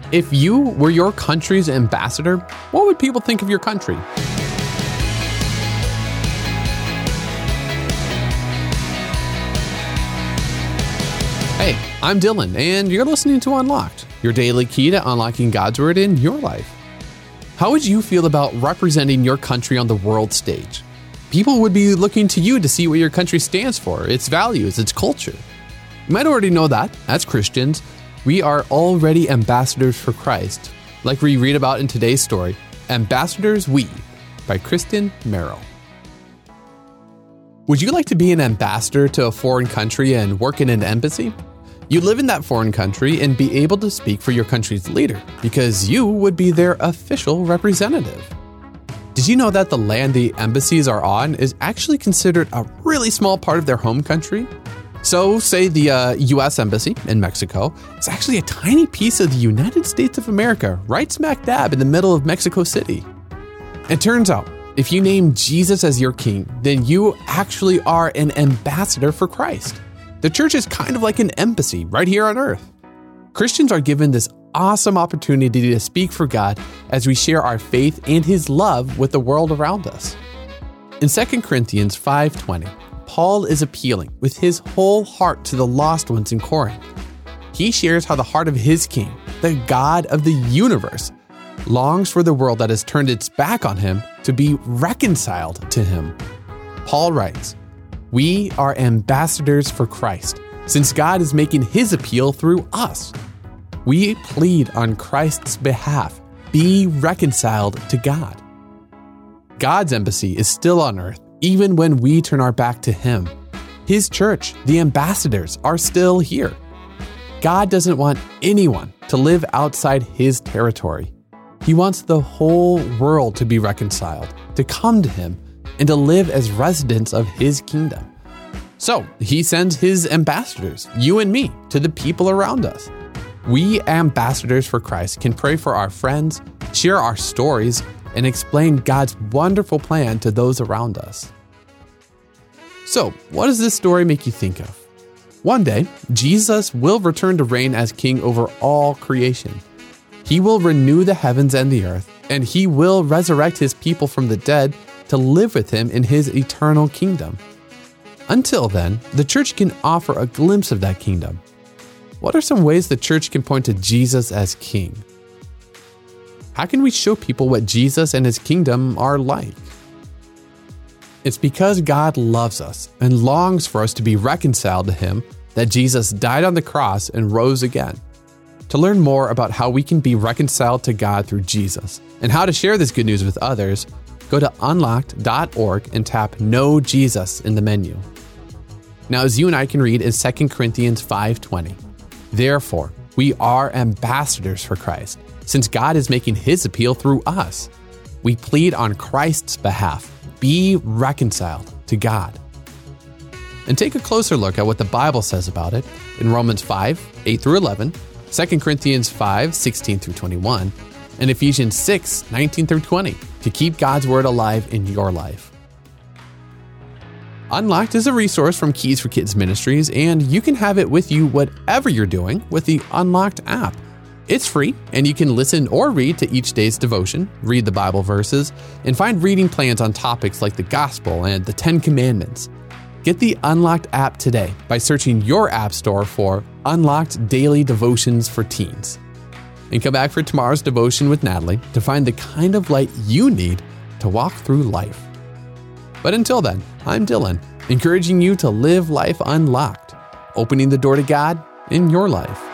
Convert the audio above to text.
If you were your country's ambassador, what would people think of your country? Hey, I'm Dylan, and you're listening to Unlocked, your daily key to unlocking God's Word in your life. How would you feel about representing your country on the world stage? People would be looking to you to see what your country stands for, its values, its culture. You might already know that, as Christians, we are already ambassadors for Christ, like we read about in today's story, Ambassadors We, by Kristen Merrill. Would you like to be an ambassador to a foreign country and work in an embassy? You live in that foreign country and be able to speak for your country's leader because you would be their official representative. Did you know that the land the embassies are on is actually considered a really small part of their home country? So, say the U.S. Embassy in Mexico is actually a tiny piece of the United States of America, right smack dab in the middle of Mexico City. It turns out, if you name Jesus as your king, then you actually are an ambassador for Christ. The church is kind of like an embassy right here on earth. Christians are given this awesome opportunity to speak for God as we share our faith and His love with the world around us. In 2 Corinthians 5:20, Paul is appealing with his whole heart to the lost ones in Corinth. He shares how the heart of his king, the God of the universe, longs for the world that has turned its back on Him to be reconciled to Him. Paul writes, "We are ambassadors for Christ, since God is making His appeal through us. We plead on Christ's behalf, be reconciled to God." God's embassy is still on earth, even when we turn our back to Him. His church, the ambassadors, are still here. God doesn't want anyone to live outside His territory. He wants the whole world to be reconciled, to come to Him, and to live as residents of His kingdom. So He sends His ambassadors, you and me, to the people around us. We ambassadors for Christ can pray for our friends, share our stories, and explain God's wonderful plan to those around us. So, what does this story make you think of? One day, Jesus will return to reign as king over all creation. He will renew the heavens and the earth, and He will resurrect His people from the dead to live with Him in His eternal kingdom. Until then, the church can offer a glimpse of that kingdom. What are some ways the church can point to Jesus as king? How can we show people what Jesus and His kingdom are like? It's because God loves us and longs for us to be reconciled to Him that Jesus died on the cross and rose again. To learn more about how we can be reconciled to God through Jesus and how to share this good news with others, go to unlocked.org and tap Know Jesus in the menu. Now, as you and I can read in 2 Corinthians 5:20, "Therefore, we are ambassadors for Christ, since God is making His appeal through us. We plead on Christ's behalf, be reconciled to God." And take a closer look at what the Bible says about it in Romans 5:8-11, 2 Corinthians 5:16-21, and Ephesians 6:19-20 to keep God's Word alive in your life. Unlocked is a resource from Keys for Kids Ministries, and you can have it with you whatever you're doing with the Unlocked app. It's free, and you can listen or read to each day's devotion, read the Bible verses, and find reading plans on topics like the Gospel and the 10 Commandments. Get the Unlocked app today by searching your app store for Unlocked Daily Devotions for Teens. And come back for tomorrow's devotion with Natalie to find the kind of light you need to walk through life. But until then, I'm Dylan, encouraging you to live life unlocked, opening the door to God in your life.